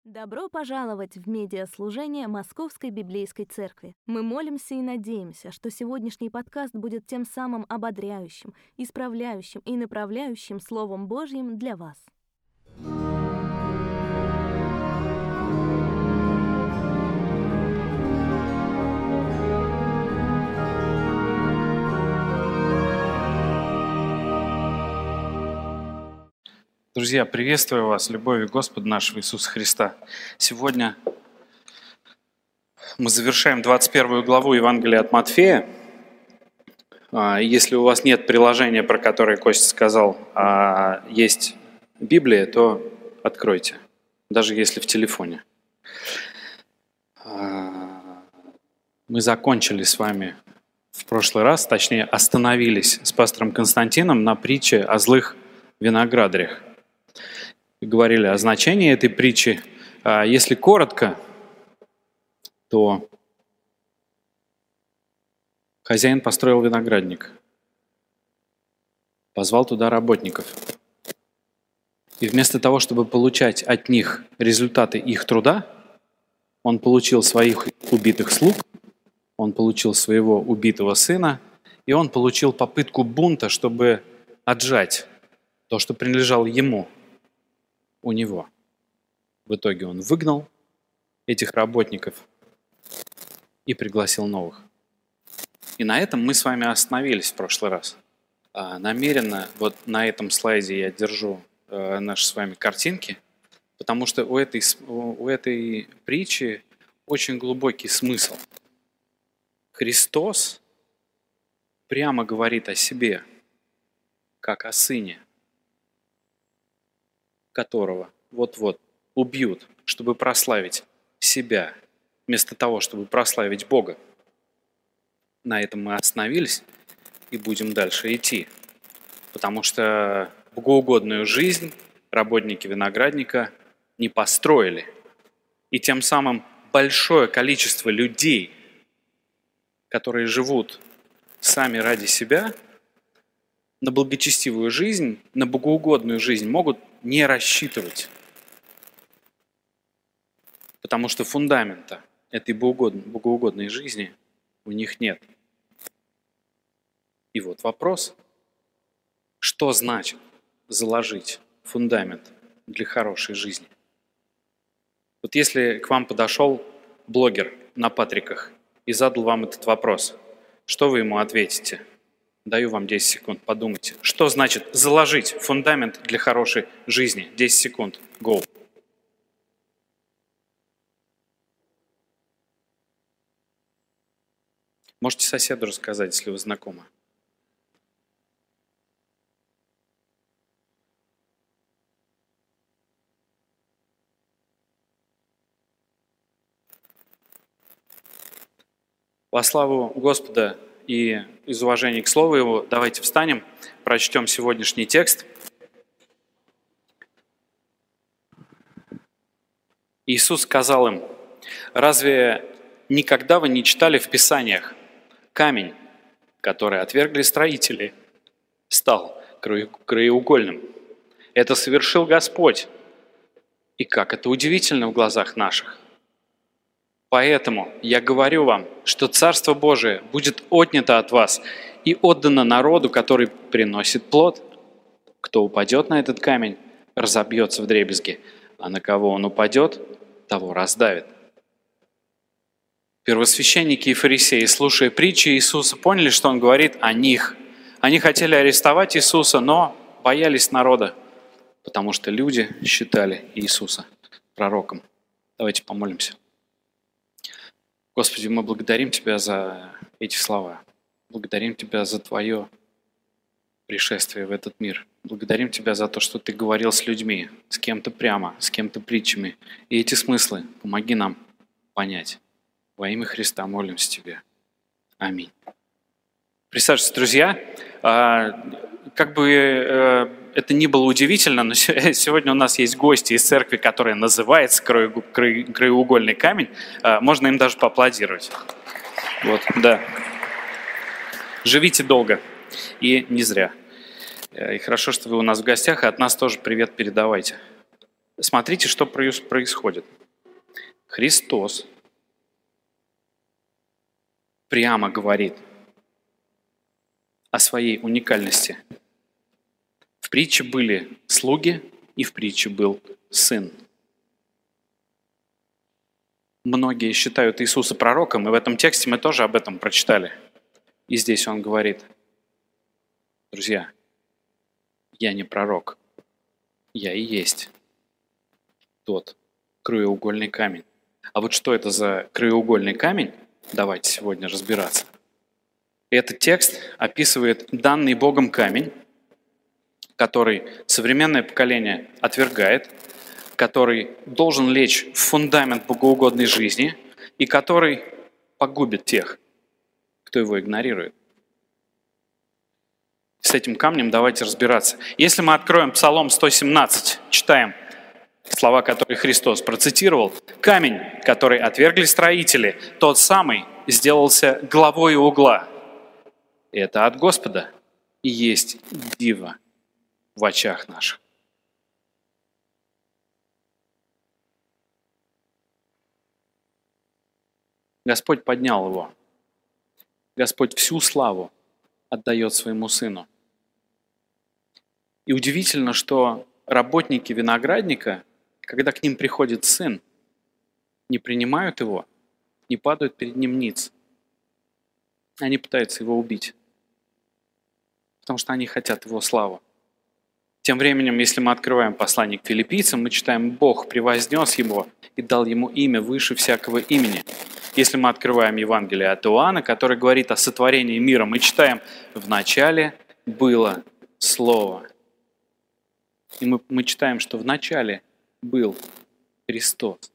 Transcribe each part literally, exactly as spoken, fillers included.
Добро пожаловать в медиаслужение Московской Библейской Церкви. Мы молимся и надеемся, что сегодняшний подкаст будет тем самым ободряющим, исправляющим и направляющим Словом Божьим для вас. Друзья, приветствую вас любовью Господа нашего Иисуса Христа. Сегодня мы завершаем двадцать первую главу Евангелия от Матфея. Если у вас нет приложения, про которое Костя сказал, а есть Библия, то откройте, даже если в телефоне. Мы закончили с вами в прошлый раз, точнее остановились с пастором Константином на притче о злых виноградарях. Говорили о значении этой притчи. Если коротко, то хозяин построил виноградник, позвал туда работников. И вместо того, чтобы получать от них результаты их труда, он получил своих убитых слуг, он получил своего убитого сына, и он получил попытку бунта, чтобы отжать то, что принадлежало ему, у него. В итоге он выгнал этих работников и пригласил новых. И на этом мы с вами остановились в прошлый раз. А, намеренно вот на этом слайде я держу э, наши с вами картинки, потому что у этой, у этой притчи очень глубокий смысл. Христос прямо говорит о себе, как о сыне, которого вот-вот убьют, чтобы прославить себя, вместо того, чтобы прославить Бога. На этом мы остановились и будем дальше идти, потому что богоугодную жизнь работники виноградника не построили. И тем самым большое количество людей, которые живут сами ради себя, на благочестивую жизнь, на богоугодную жизнь могут не рассчитывать. Потому что фундамента этой богоугодной жизни у них нет. И вот вопрос, что значит заложить фундамент для хорошей жизни? Вот если к вам подошел блогер на Патриках и задал вам этот вопрос, что вы ему ответите? Даю вам десять секунд, подумайте. Что значит заложить фундамент для хорошей жизни? десять секунд. Go. Можете соседу рассказать, если вы знакомы. Во славу Господа и из уважения к Слову Его, давайте встанем, прочтем сегодняшний текст. Иисус сказал им: «Разве никогда вы не читали в Писаниях? Камень, который отвергли строители, стал краеугольным. Это совершил Господь. И как это удивительно в глазах наших. Поэтому я говорю вам, что Царство Божие будет отнято от вас и отдано народу, который приносит плод. Кто упадет на этот камень, разобьется вдребезги, а на кого он упадет, того раздавит». Первосвященники и фарисеи, слушая притчи Иисуса, поняли, что Он говорит о них. Они хотели арестовать Иисуса, но боялись народа, потому что люди считали Иисуса пророком. Давайте помолимся. Господи, мы благодарим Тебя за эти слова. Благодарим Тебя за Твое пришествие в этот мир. Благодарим Тебя за то, что Ты говорил с людьми, с кем-то прямо, с кем-то притчами. И эти смыслы помоги нам понять. Во имя Христа молимся Тебе. Аминь. Присаживайтесь, друзья. Как бы это ни было удивительно, но сегодня у нас есть гости из церкви, которая называется «Краеугольный камень». Можно им даже поаплодировать. Вот, да. Живите долго и не зря. И хорошо, что вы у нас в гостях, и от нас тоже привет передавайте. смотрите, что происходит. Христос прямо говорит о своей уникальности. В притче были слуги, и в притче был сын. Многие считают Иисуса пророком, и в этом тексте мы тоже об этом прочитали. И здесь он говорит: друзья, я не пророк, я и есть тот краеугольный камень. А вот что это за краеугольный камень, давайте сегодня разбираться. Этот текст описывает данный Богом камень, который современное поколение отвергает, который должен лечь в фундамент богоугодной жизни и который погубит тех, кто его игнорирует. С этим камнем давайте разбираться. Если мы откроем Псалом сто семнадцать, читаем слова, которые Христос процитировал: «Камень, который отвергли строители, тот самый сделался главой угла. Это от Господа и есть диво в очах наших». Господь поднял его. Господь всю славу отдает своему Сыну. И удивительно, что работники виноградника, когда к ним приходит Сын, не принимают его, не падают перед ним ниц. Они пытаются его убить, потому что они хотят его славу. Тем временем, если мы открываем послание к филиппийцам, мы читаем: «Бог превознес его и дал ему имя выше всякого имени». Если мы открываем Евангелие от Иоанна, которое говорит о сотворении мира, мы читаем: «В начале было Слово». И мы, мы читаем, что в начале был Христос.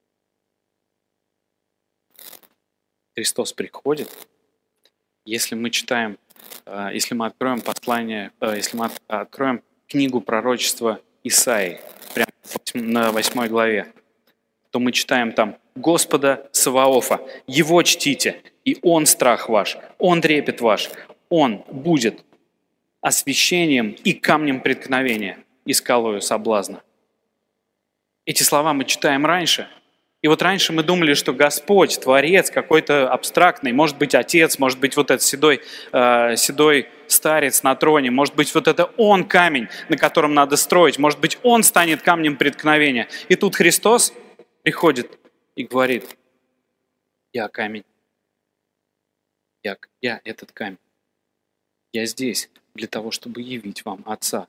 Христос приходит. Если мы читаем, если мы откроем послание, если мы откроем книгу пророчества Исаии, прямо на восьмой главе, то мы читаем там: «Господа Саваофа, Его чтите, и Он страх ваш, Он трепет ваш, Он будет освящением и камнем преткновения, и скалою соблазна». Эти слова мы читаем раньше. И вот раньше мы думали, что Господь, Творец, какой-то абстрактный, может быть, Отец, может быть, вот этот седой, э, седой старец на троне, может быть, вот это Он камень, на котором надо строить, может быть, Он станет камнем преткновения. И тут Христос приходит и говорит: «Я камень, я, я этот камень, я здесь для того, чтобы явить вам Отца».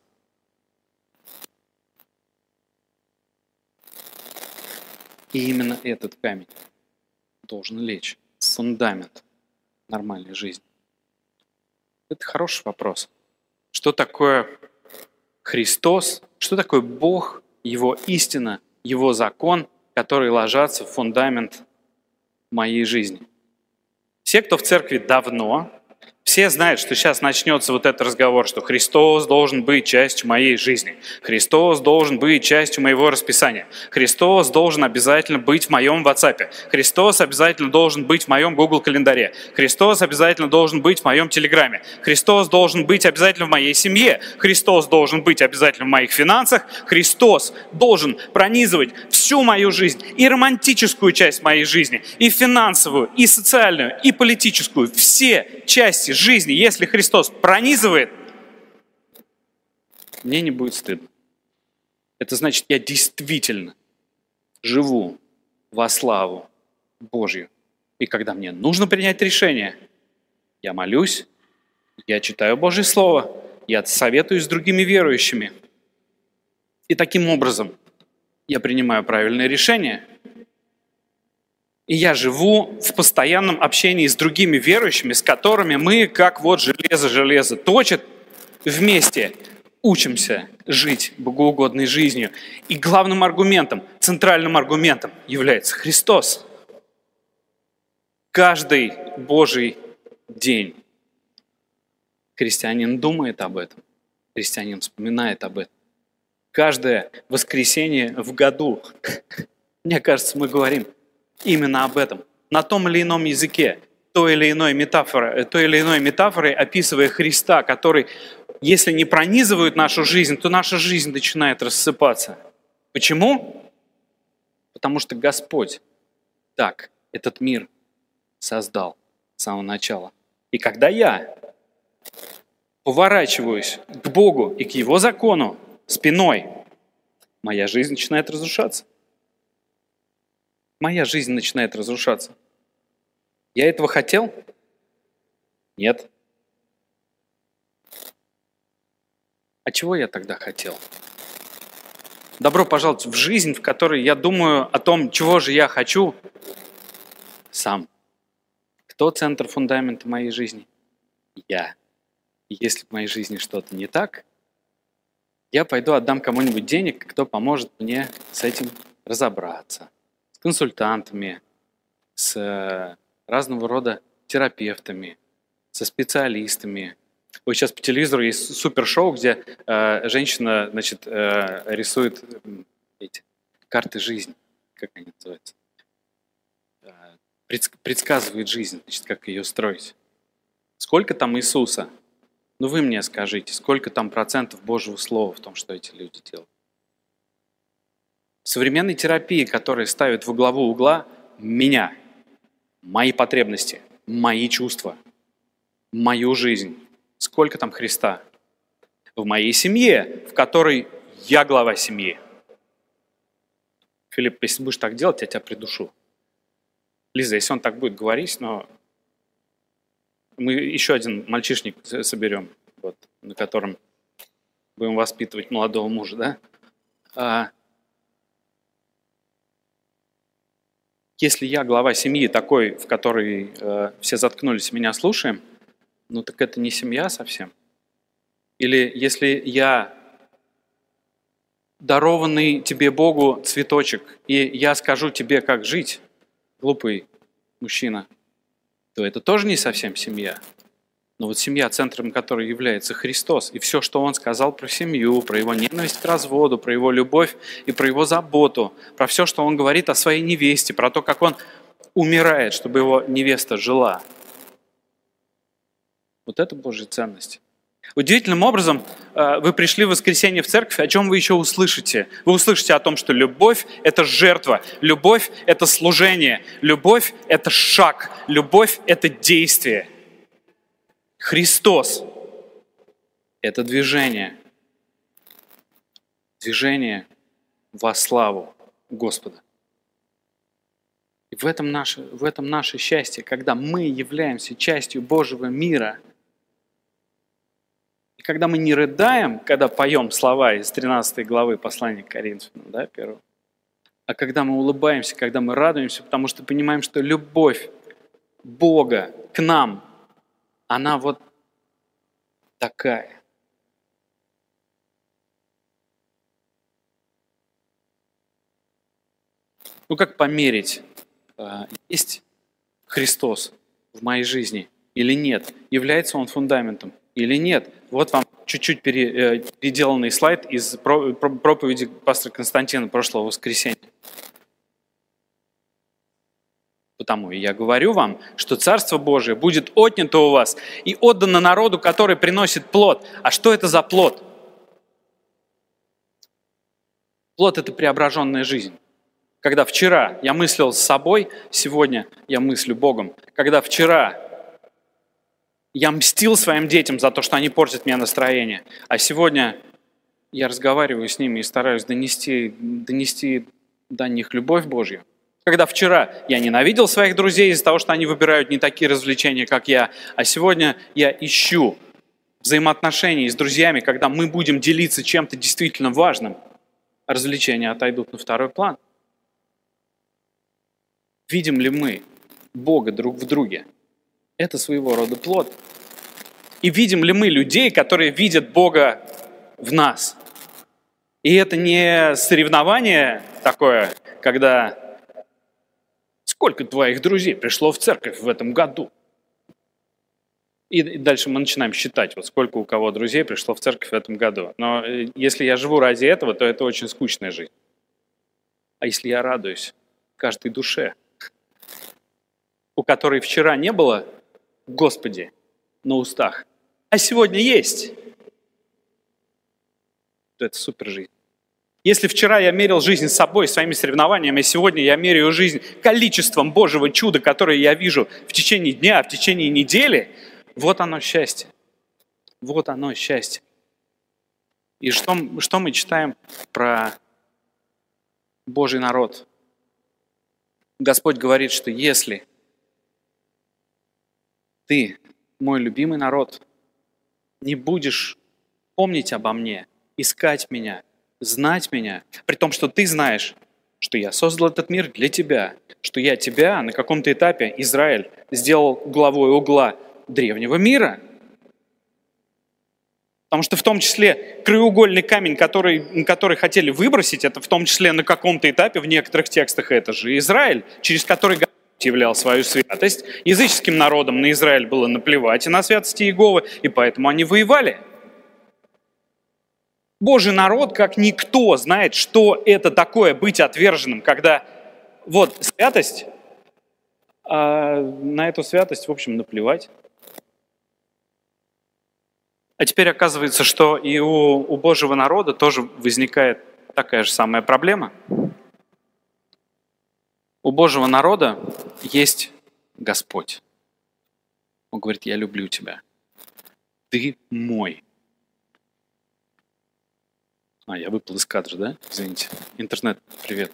И именно этот камень должен лечь в фундамент нормальной жизни. Это хороший вопрос. Что такое Христос? Что такое Бог, Его истина, Его закон, которые ложатся в фундамент моей жизни? Все, кто в церкви давно, все знают, что сейчас начнется вот этот разговор, что Христос должен быть частью моей жизни. Христос должен быть частью моего расписания. Христос должен обязательно быть в моем WhatsApp. Христос обязательно должен быть в моем Google календаре. Христос обязательно должен быть в моем Телеграме. Христос должен быть обязательно в моей семье. Христос должен быть обязательно в моих финансах. Христос должен пронизывать всю мою жизнь, и романтическую часть моей жизни, и финансовую, и социальную, и политическую. Все части жизни, если Христос пронизывает, мне не будет стыдно. Это значит, я действительно живу во славу Божью. И когда мне нужно принять решение, я молюсь, я читаю Божье Слово, я советуюсь с другими верующими. И таким образом я принимаю правильное решение. И я живу в постоянном общении с другими верующими, с которыми мы, как вот железо-железо точит, вместе учимся жить богоугодной жизнью. И главным аргументом, центральным аргументом является Христос. Каждый Божий день христианин думает об этом, христианин вспоминает об этом. Каждое воскресенье в году, мне кажется, мы говорим именно об этом, на том или ином языке, той или иной метафорой, той или иной метафорой, описывая Христа, который, если не пронизывает нашу жизнь, то наша жизнь начинает рассыпаться. Почему? Потому что Господь так этот мир создал с самого начала. И когда я поворачиваюсь к Богу и к Его закону спиной, моя жизнь начинает разрушаться. Моя жизнь начинает разрушаться. Я этого хотел? Нет. А чего я тогда хотел? Добро пожаловать в жизнь, в которой я думаю о том, чего же я хочу сам. Кто центр фундамента моей жизни? Я. И если в моей жизни что-то не так, я пойду отдам кому-нибудь денег, кто поможет мне с этим разобраться. С консультантами, с разного рода терапевтами, со специалистами. Вот сейчас по телевизору есть супершоу, где э, женщина, значит, э, рисует э, эти карты жизни, как они называются, э, предск- предсказывает жизнь, значит, как ее строить. Сколько там Иисуса? Ну вы мне скажите, сколько там процентов Божьего Слова в том, что эти люди делают? В современной терапии, которая ставит во главу угла меня, мои потребности, мои чувства, мою жизнь. Сколько там Христа? В моей семье, в которой я глава семьи. Филипп, если будешь так делать, я тебя придушу. Лиза, если он так будет говорить, но мы еще один мальчишник соберем, вот, на котором будем воспитывать молодого мужа, да? А если я глава семьи такой, в которой э, все заткнулись, меня слушаем, ну так это не семья совсем. Или если я дарованный тебе Богу цветочек, и я скажу тебе, как жить, глупый мужчина, то это тоже не совсем семья. Но вот семья, центром которой является Христос, и все, что Он сказал про семью, про Его ненависть к разводу, про Его любовь и про Его заботу, про все, что Он говорит о своей невесте, про то, как Он умирает, чтобы Его невеста жила. Вот это Божья ценность. Удивительным образом вы пришли в воскресенье в церковь, о чем вы еще услышите? Вы услышите о том, что любовь – это жертва, любовь – это служение, любовь – это шаг, любовь – это действие. Христос – это движение, движение во славу Господа. И в этом наше, в этом наше счастье, когда мы являемся частью Божьего мира. И когда мы не рыдаем, когда поем слова из тринадцатой главы послания к Коринфянам, да, первого, а когда мы улыбаемся, когда мы радуемся, потому что понимаем, что любовь Бога к нам, она вот такая. Ну как померить, есть Христос в моей жизни или нет? Является Он фундаментом или нет? Вот вам чуть-чуть переделанный слайд из проповеди пастора Константина прошлого воскресенья. Потому и я говорю вам, что Царство Божие будет отнято у вас и отдано народу, который приносит плод. А что это за плод? Плод – это преображенная жизнь. Когда вчера я мыслил с собой, сегодня я мыслю Богом. Когда вчера я мстил своим детям за то, что они портят мне настроение, а сегодня я разговариваю с ними и стараюсь донести, донести до них любовь Божью. Когда вчера я ненавидел своих друзей из-за того, что они выбирают не такие развлечения, как я, а сегодня я ищу взаимоотношений с друзьями, когда мы будем делиться чем-то действительно важным, а развлечения отойдут на второй план. Видим ли мы Бога друг в друге? Это своего рода плод. И видим ли мы людей, которые видят Бога в нас? И это не соревнование такое, когда сколько твоих друзей пришло в церковь в этом году? И дальше мы начинаем считать, вот сколько у кого друзей пришло в церковь в этом году. Но если я живу ради этого, то это очень скучная жизнь. А если я радуюсь каждой душе, у которой вчера не было Господи на устах, а сегодня есть, то это супер жизнь. Если вчера я мерил жизнь собой, своими соревнованиями, а сегодня я меряю жизнь количеством Божьего чуда, которое я вижу в течение дня, в течение недели, вот оно счастье. Вот оно счастье. И что, что мы читаем про Божий народ? Господь говорит, что если ты, мой любимый народ, не будешь помнить обо мне, искать меня, знать меня, при том, что ты знаешь, что я создал этот мир для тебя, что я тебя на каком-то этапе, Израиль, сделал главой угла древнего мира. Потому что в том числе краеугольный камень, который, который хотели выбросить, это в том числе на каком-то этапе, в некоторых текстах, это же Израиль, через который Господь являл свою святость. Языческим народам на Израиль было наплевать и на святости Иеговы, и поэтому они воевали. Божий народ, как никто, знает, что это такое быть отверженным, когда вот святость, а на эту святость, в общем, наплевать. А теперь оказывается, что и у, у Божьего народа тоже возникает такая же самая проблема. У Божьего народа есть Господь. Он говорит: я люблю тебя. Ты мой. А, я выпал из кадра, да? Извините. Интернет, привет.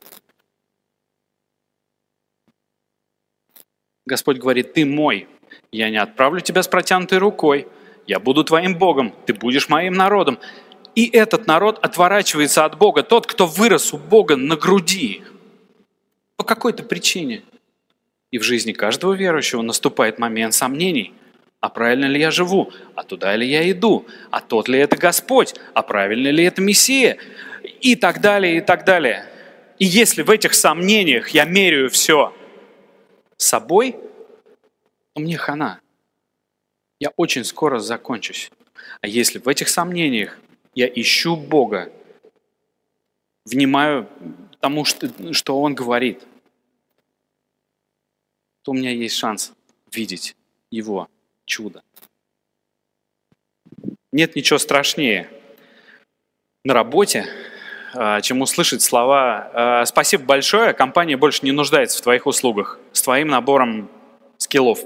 Господь говорит: ты мой. Я не отправлю тебя с протянутой рукой. Я буду твоим Богом, ты будешь моим народом. И этот народ отворачивается от Бога, тот, кто вырос у Бога на груди. По какой-то причине. И в жизни каждого верующего наступает момент сомнений. А правильно ли я живу? А туда ли я иду? А тот ли это Господь? А правильно ли это Мессия? И так далее, и так далее. И если в этих сомнениях я меряю все собой, то мне хана. Я очень скоро закончусь. А если в этих сомнениях я ищу Бога, внимаю тому, что, что Он говорит, то у меня есть шанс видеть Его чудо. Нет ничего страшнее на работе, чем услышать слова: «Спасибо большое, компания больше не нуждается в твоих услугах с твоим набором скиллов».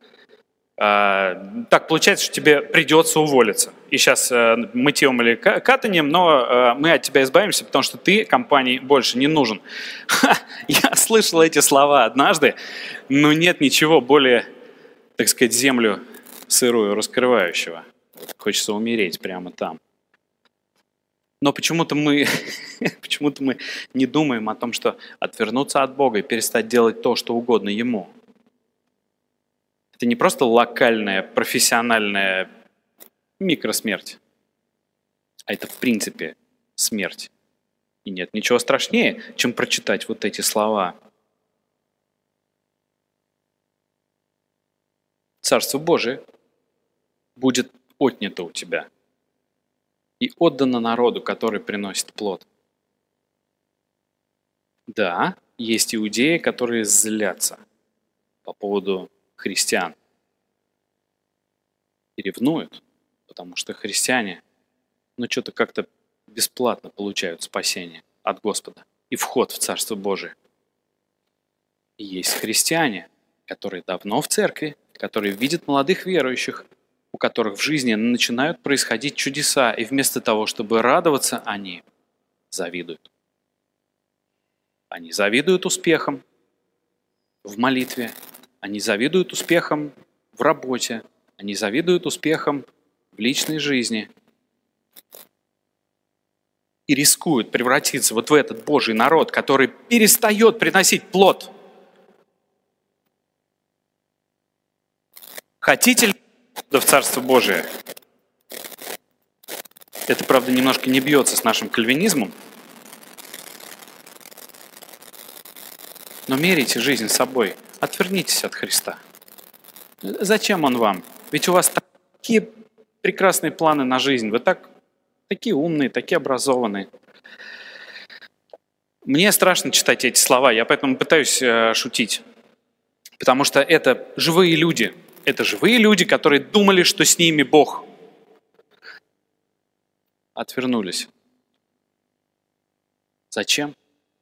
Так получается, что тебе придется уволиться. И сейчас мытьем или катанием, но мы от тебя избавимся, потому что ты компании больше не нужен. Ха, я слышал эти слова однажды, но нет ничего более, так сказать, землю сырую раскрывающего. Хочется умереть прямо там. Но почему-то мы, почему-то мы не думаем о том, что отвернуться от Бога и перестать делать то, что угодно Ему. Это не просто локальная, профессиональная микросмерть, а это в принципе смерть. И нет ничего страшнее, чем прочитать вот эти слова. Царство Божие будет отнято у тебя и отдано народу, который приносит плод. Да, есть иудеи, которые злятся по поводу христиан и ревнуют, потому что христиане, ну, что-то как-то бесплатно получают спасение от Господа и вход в Царство Божие. И есть христиане, которые давно в церкви, которые видят молодых верующих, у которых в жизни начинают происходить чудеса, и вместо того, чтобы радоваться, они завидуют. Они завидуют успехам в молитве, они завидуют успехам в работе, они завидуют успехам в личной жизни и рискуют превратиться вот в этот Божий народ, который перестает приносить плод. Хотите ли в Царство Божие? Это, правда, немножко не бьется с нашим кальвинизмом, но меряйте жизнь собой. Отвернитесь от Христа. Зачем Он вам? Ведь у вас такие прекрасные планы на жизнь. Вы так, такие умные, такие образованные. Мне страшно читать эти слова, я поэтому пытаюсь э, шутить. Потому что это живые люди. Это живые люди, которые думали, что с ними Бог. Отвернулись. Зачем?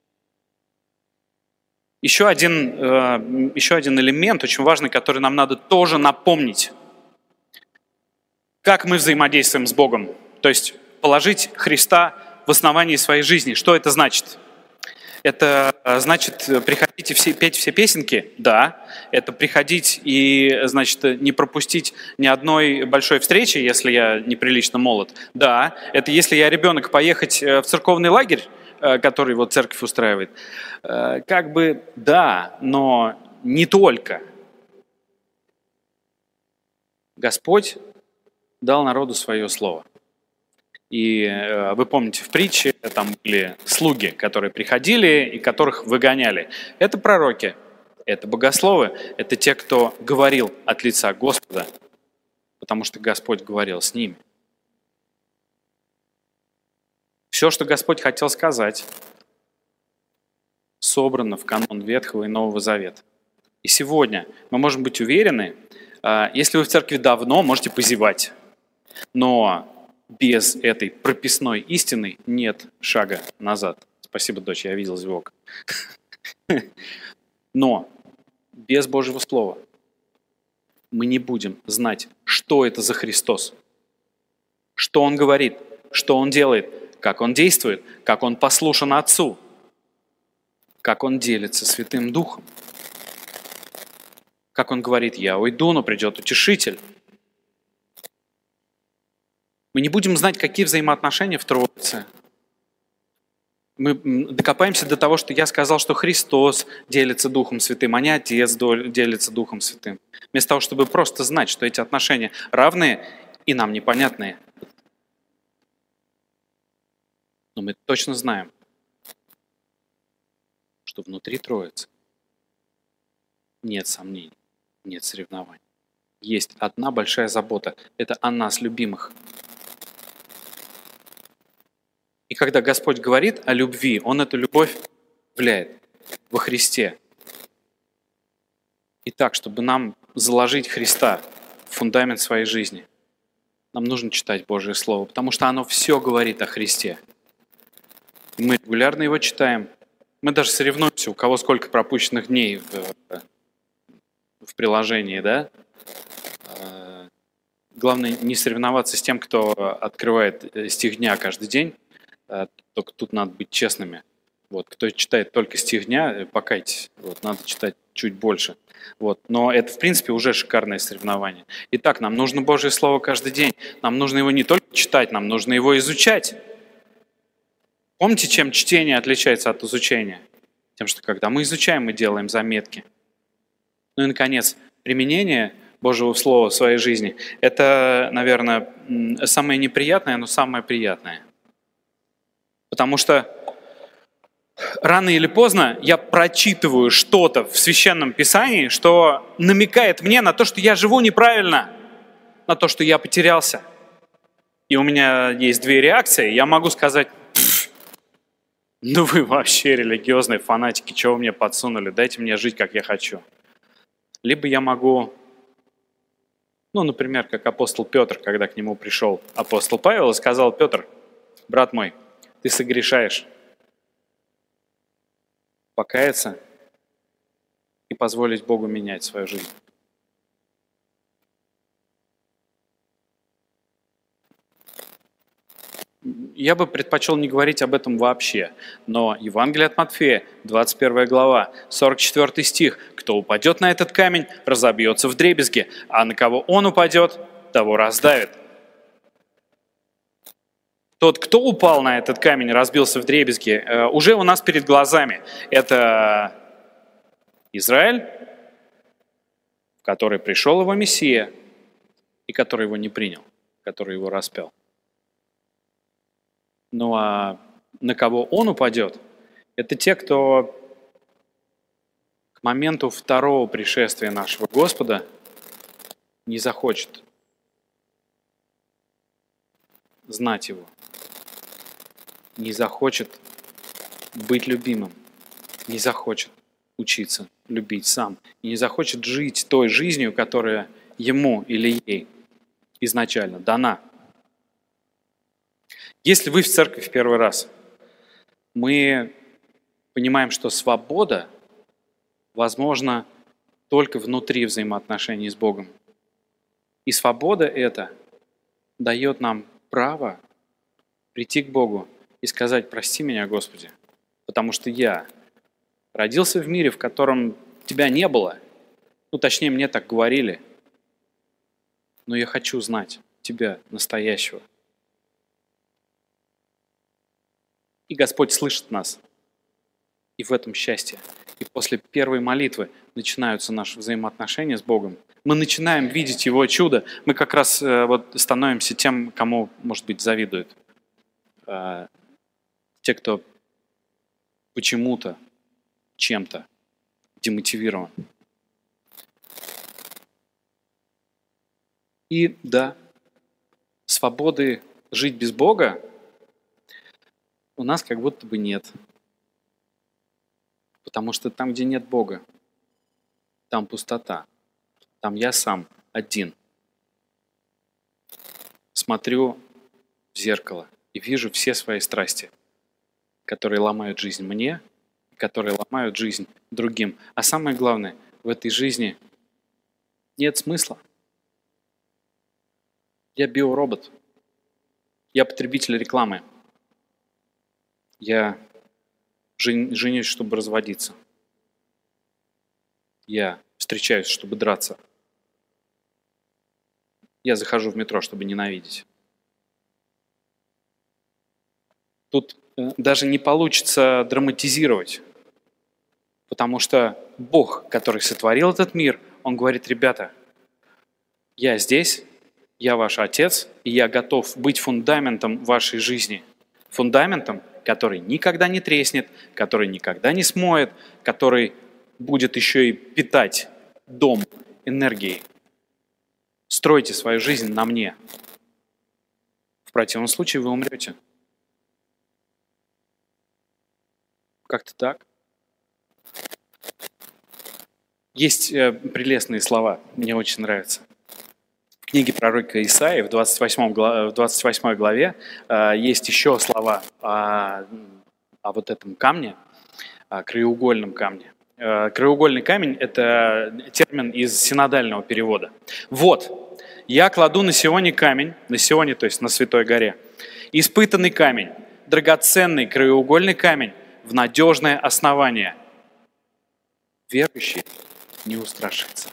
Еще один, э, еще один элемент очень важный, который нам надо тоже напомнить. Как мы взаимодействуем с Богом? То есть положить Христа в основании своей жизни. Что это значит? Это значит приходить и все, петь все песенки? Да. Это приходить и, значит, не пропустить ни одной большой встречи, если я неприлично молод? Да. Это если я ребенок, поехать в церковный лагерь, который вот церковь устраивает? Как бы да, но не только. Господь дал народу свое слово. И э, вы помните, в притче там были слуги, которые приходили и которых выгоняли. Это пророки, это богословы, это те, кто говорил от лица Господа, потому что Господь говорил с ними. Все, что Господь хотел сказать, собрано в канон Ветхого и Нового Завета. И сегодня мы можем быть уверены, э, если вы в церкви давно, можете позевать, но без этой прописной истины нет шага назад. Спасибо, дочь, я видел звук. Но без Божьего Слова мы не будем знать, что это за Христос, что Он говорит, что Он делает, как Он действует, как Он послушен Отцу, как Он делится Святым Духом, как Он говорит: «Я уйду, но придет Утешитель». Мы не будем знать, какие взаимоотношения в Троице. Мы докопаемся до того, что я сказал, что Христос делится Духом Святым, а не Отец делится Духом Святым. Вместо того, чтобы просто знать, что эти отношения равные и нам непонятные. Но мы точно знаем, что внутри Троицы нет сомнений, нет соревнований. Есть одна большая забота – это о нас, любимых. И когда Господь говорит о любви, Он эту любовь являет во Христе. И так, чтобы нам заложить Христа в фундамент своей жизни, нам нужно читать Божье Слово, потому что оно все говорит о Христе. И мы регулярно его читаем. Мы даже соревнуемся, у кого сколько пропущенных дней в, в приложении, да? Главное не соревноваться с тем, кто открывает стих дня каждый день. Только тут надо быть честными. Вот, кто читает только стих дня, покайтесь. Вот, надо читать чуть больше. Вот, но это, в принципе, уже шикарное соревнование. Итак, нам нужно Божье Слово каждый день. Нам нужно его не только читать, нам нужно его изучать. Помните, чем чтение отличается от изучения? Тем, что когда мы изучаем, мы делаем заметки. Ну и, наконец, применение Божьего Слова в своей жизни – это, наверное, самое неприятное, но самое приятное. Потому что рано или поздно я прочитываю что-то в Священном Писании, что намекает мне на то, что я живу неправильно, на то, что я потерялся. И у меня есть две реакции. Я могу сказать: ну вы вообще религиозные фанатики, чего вы мне подсунули, дайте мне жить, как я хочу. Либо я могу, ну, например, как апостол Петр, когда к нему пришел апостол Павел и сказал: Петр, брат мой, ты согрешаешь. Покаяться и позволить Богу менять свою жизнь. Я бы предпочел не говорить об этом вообще, но Евангелие от Матфея, двадцать первая глава, сорок четвёртый стих. «Кто упадет на этот камень, разобьется вдребезги, а на кого он упадет, того раздавит». Тот, кто упал на этот камень, разбился вдребезги, уже у нас перед глазами. Это Израиль, в который пришел его Мессия, и который его не принял, который его распял. Ну а на кого он упадет, это те, кто к моменту второго пришествия нашего Господа не захочет знать Его, не захочет быть любимым, не захочет учиться любить сам, и не захочет жить той жизнью, которая ему или ей изначально дана. Если вы в церкви в первый раз, мы понимаем, что свобода возможна только внутри взаимоотношений с Богом. И свобода эта дает нам право прийти к Богу и сказать: «Прости меня, Господи, потому что я родился в мире, в котором Тебя не было». Ну, точнее, мне так говорили. Но я хочу знать Тебя настоящего. И Господь слышит нас. И в этом счастье. И после первой молитвы начинаются наши взаимоотношения с Богом. Мы начинаем видеть Его чудо. Мы как раз э, вот становимся тем, кому, может быть, завидуют. Э, те, кто почему-то, чем-то демотивирован. И да, свободы жить без Бога у нас как будто бы нет. Потому что там, где нет Бога, там пустота. Там я сам один. Смотрю в зеркало и вижу все свои страсти, которые ломают жизнь мне, которые ломают жизнь другим. А самое главное, в этой жизни нет смысла. Я биоробот. Я потребитель рекламы. Я жен- женюсь, чтобы разводиться. Я встречаюсь, чтобы драться. Я захожу в метро, чтобы ненавидеть. Тут э, даже не получится драматизировать, потому что Бог, который сотворил этот мир, Он говорит: ребята, я здесь, я ваш Отец, и я готов быть фундаментом вашей жизни. Фундаментом, который никогда не треснет, который никогда не смоет, который будет еще и питать дом энергией. Стройте свою жизнь на мне. В противном случае вы умрете. Как-то так. Есть э, прелестные слова, мне очень нравятся. В книге пророка Исаии в двадцать восьмой, в двадцать восьмой главе э, есть еще слова о, о вот этом камне, о краеугольном камне. Э, краеугольный камень – это термин из синодального перевода. «Вот, я кладу на Сионе камень», на Сионе, то есть на Святой горе, «испытанный камень, драгоценный краеугольный камень в надежное основание. Верующий не устрашится».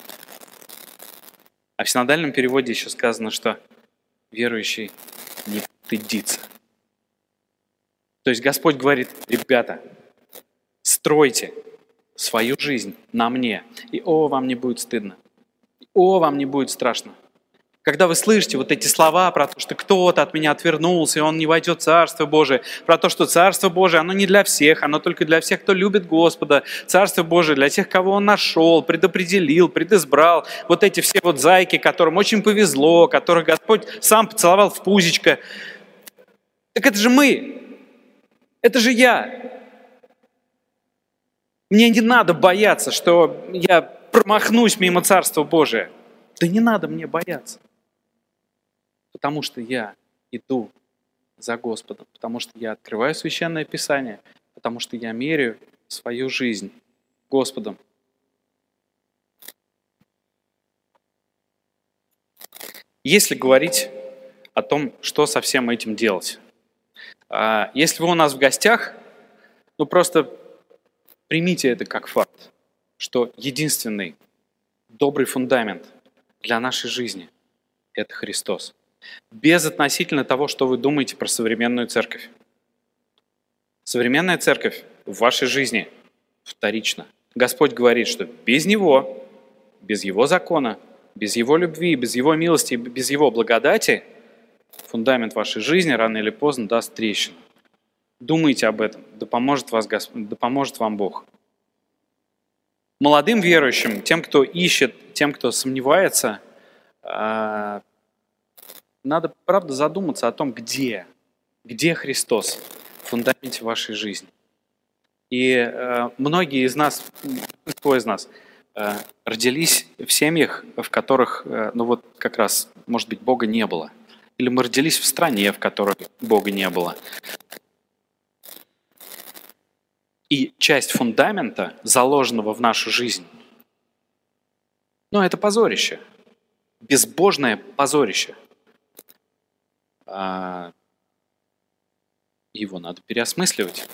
А в синодальном переводе еще сказано, что верующий не стыдится. То есть Господь говорит: ребята, стройте свою жизнь на мне, и о, вам не будет стыдно, о, вам не будет страшно. Когда вы слышите вот эти слова про то, что кто-то от меня отвернулся, и он не войдет в Царство Божие, про то, что Царство Божие, оно не для всех, оно только для всех, кто любит Господа, Царство Божие для тех, кого Он нашел, предопределил, предизбрал, вот эти все вот зайки, которым очень повезло, которых Господь сам поцеловал в пузичко. Так это же мы, это же я. Мне не надо бояться, что я промахнусь мимо Царства Божия. Да не надо мне бояться. Потому что я иду за Господом, потому что я открываю Священное Писание, потому что я меряю свою жизнь Господом. Если говорить о том, что со всем этим делать. Если вы у нас в гостях, ну просто примите это как факт, что единственный добрый фундамент для нашей жизни – это Христос. Безотносительно того, что вы думаете про современную церковь. Современная церковь в вашей жизни вторична. Господь говорит, что без Него, без Его закона, без Его любви, без Его милости, без Его благодати фундамент вашей жизни рано или поздно даст трещину. Думайте об этом, да поможет, вас Господь, да поможет вам Бог. Молодым верующим, тем, кто ищет, тем, кто сомневается, надо, правда, задуматься о том, где, где Христос в фундаменте вашей жизни. И э, многие из нас, кто из нас, э, родились в семьях, в которых, э, ну вот как раз, может быть, Бога не было. Или мы родились в стране, в которой Бога не было. И часть фундамента, заложенного в нашу жизнь, ну, это позорище. Безбожное позорище. А, Его надо переосмысливать.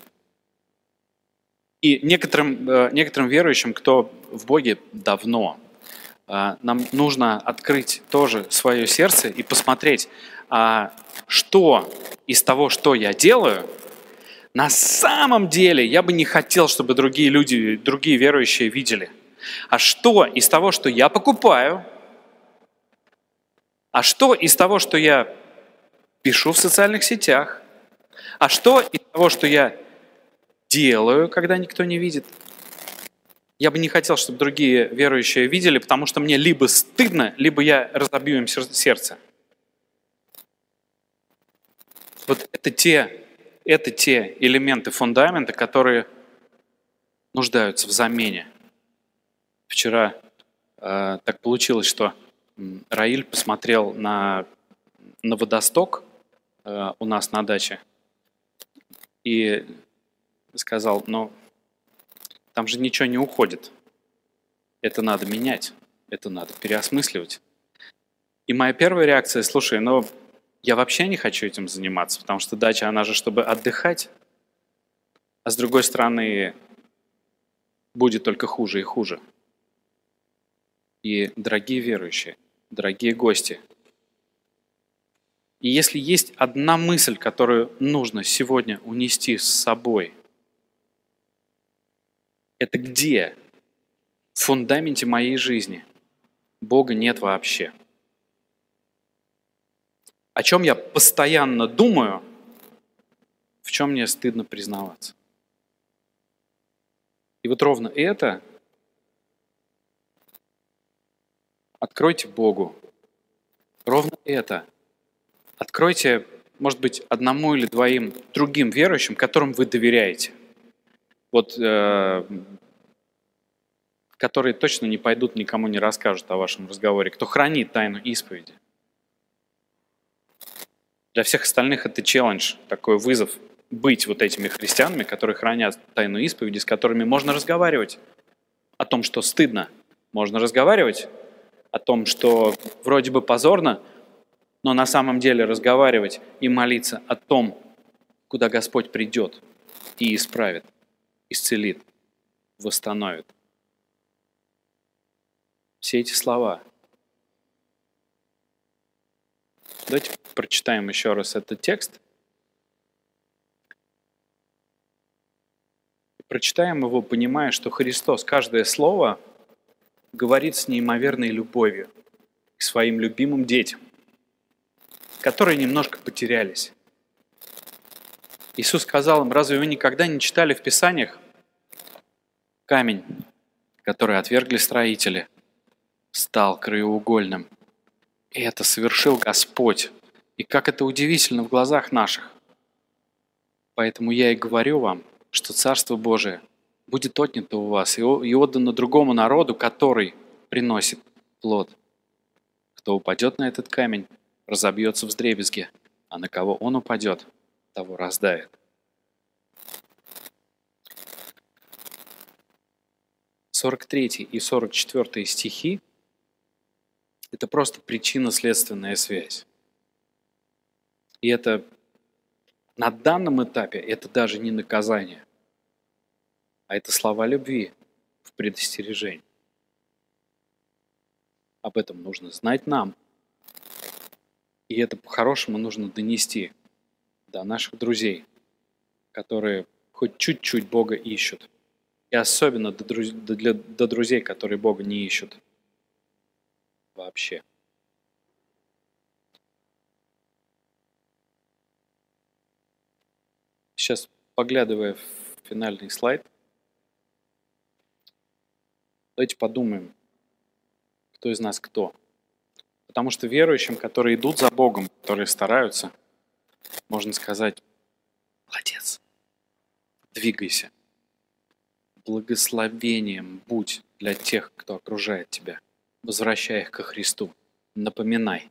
И некоторым, э, некоторым верующим, кто в Боге давно, а, нам нужно открыть тоже свое сердце и посмотреть, а что из того, что я делаю, на самом деле я бы не хотел, чтобы другие люди, другие верующие видели. А что из того, что я покупаю, а что из того, что я пишу в социальных сетях, а что из того, что я делаю, когда никто не видит, я бы не хотел, чтобы другие верующие видели, потому что мне либо стыдно, либо я разобью им сердце. Вот это те, это те элементы фундамента, которые нуждаются в замене. Вчера э, так получилось, что Раиль посмотрел на, на водосток э, у нас на даче и сказал, ну, там же ничего не уходит. Это надо менять, это надо переосмысливать. И моя первая реакция, слушай, ну, я вообще не хочу этим заниматься, потому что дача, она же, чтобы отдыхать, а с другой стороны, будет только хуже и хуже. И, дорогие верующие, дорогие гости, и если есть одна мысль, которую нужно сегодня унести с собой, это где в фундаменте моей жизни Бога нет вообще. О чем я постоянно думаю, в чем мне стыдно признаваться. И вот ровно это откройте Богу. Ровно это. Откройте, может быть, одному или двоим другим верующим, которым вы доверяете. Вот, э, которые точно не пойдут, никому не расскажут о вашем разговоре, кто хранит тайну исповеди. Для всех остальных это челлендж, такой вызов быть вот этими христианами, которые хранят тайну исповеди, с которыми можно разговаривать о том, что стыдно. Можно разговаривать о том, что вроде бы позорно, но на самом деле разговаривать и молиться о том, куда Господь придет и исправит, исцелит, восстановит. Все эти слова. Давайте прочитаем еще раз этот текст. Прочитаем его, понимая, что Христос каждое слово говорит с неимоверной любовью к своим любимым детям, которые немножко потерялись. Иисус сказал им, разве вы никогда не читали в Писаниях? Камень, который отвергли строители, стал краеугольным. И это совершил Господь. И как это удивительно в глазах наших. Поэтому я и говорю вам, что Царство Божие будет отнято у вас и отдано другому народу, который приносит плод. Кто упадет на этот камень, разобьется вдребезги, а на кого он упадет, того раздавит. сорок третий и сорок четвёртый стихи – это просто причинно-следственная связь. И это на данном этапе это даже не наказание, а это слова любви в предостережении. Об этом нужно знать нам. И это по-хорошему нужно донести до наших друзей, которые хоть чуть-чуть Бога ищут. И особенно до, друз... до, до друзей, которые Бога не ищут вообще. Сейчас, поглядывая в финальный слайд, давайте подумаем, кто из нас кто. Потому что верующим, которые идут за Богом, которые стараются, можно сказать, молодец, двигайся. Благословением будь для тех, кто окружает тебя. Возвращай их ко Христу. Напоминай.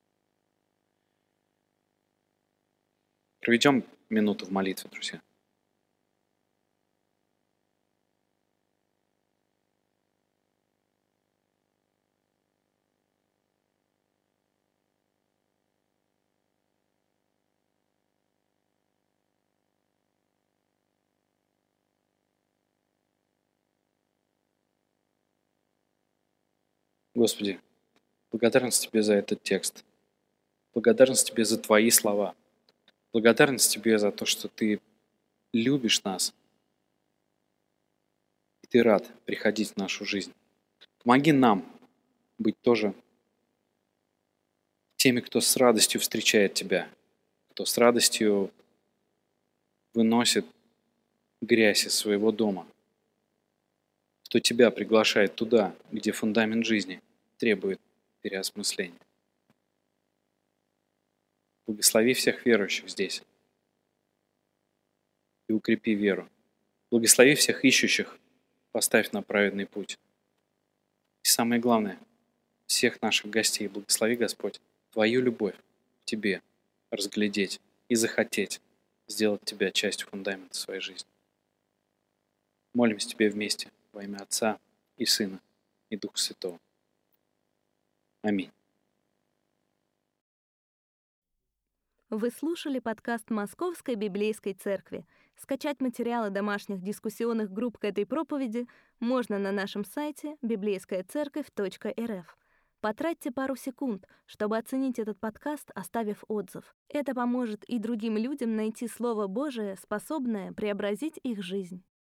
Проведем минуту в молитве, друзья. Господи, благодарность Тебе за этот текст. Благодарность Тебе за Твои слова. Благодарность Тебе за то, что Ты любишь нас. И Ты рад приходить в нашу жизнь. Помоги нам быть тоже теми, кто с радостью встречает Тебя, кто с радостью выносит грязь из своего дома, кто Тебя приглашает туда, где фундамент жизни требует переосмысления. Благослови всех верующих здесь и укрепи веру. Благослови всех ищущих, поставь на праведный путь. И самое главное, всех наших гостей благослови, Господь, Твою любовь к Тебе разглядеть и захотеть сделать Тебя частью фундамента своей жизни. Молимся Тебе вместе во имя Отца и Сына и Духа Святого. Аминь. Вы слушали подкаст Московской Библейской Церкви. Скачать материалы домашних дискуссионных групп к этой проповеди можно на нашем сайте библейская церковь точка эр эф. Потратьте пару секунд, чтобы оценить этот подкаст, оставив отзыв. Это поможет и другим людям найти Слово Божие, способное преобразить их жизнь.